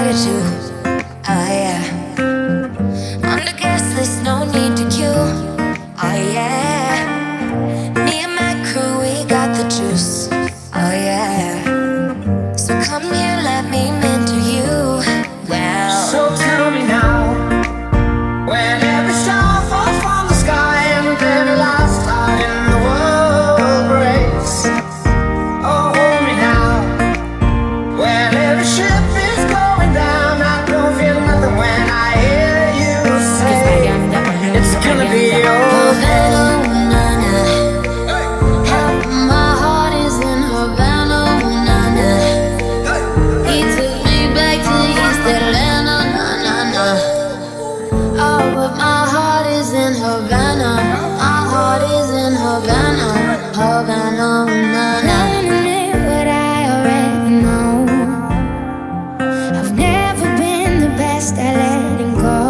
you too. Oh yeah. On the guest list, no need to queue. Oh yeah. Me and my crew, we got the juice. Oh yeah. So come here, let me mentor you. Well, so tell me now, when every star falls from the sky and the very last heart in the world breaks. Oh, hold me now, when every ship is going down. I don't feel nothing when I hear you say it's gonna be Havana, ooh, na, na. Half of my heart is in Havana, ooh, na, na. He took me back to East Atlanta, na, na, na. Oh, but my heart is in Havana. My heart is in Havana, Havana, ooh, na, na. What I already know. I've never been the best at letting go.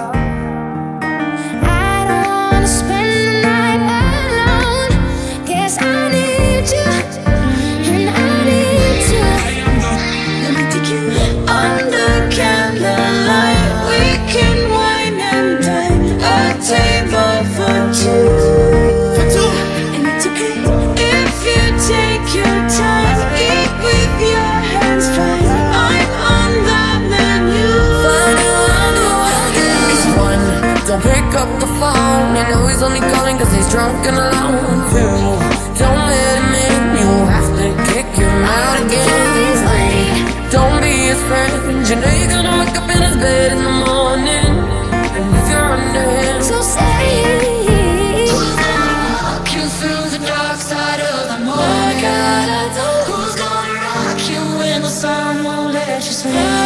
I don't wanna spend the night alone. Guess I need you, and I need to. Let me take you under candlelight. We can wine and dine, a table for two. And it's okay if you take your time. Eat with your hands fine. I'm on the menu. It's one, don't pick up the phone. You know he's only calling cause he's drunk and alone. Two, don't let him in, you have to kick him out again. Don't be his friend, you know you're gonna wake up in his bed in the morning. And if you're under him, So say walk you through the dark side of the morning. God, I don't. Who's gonna rock you when the sun won't let you sleep?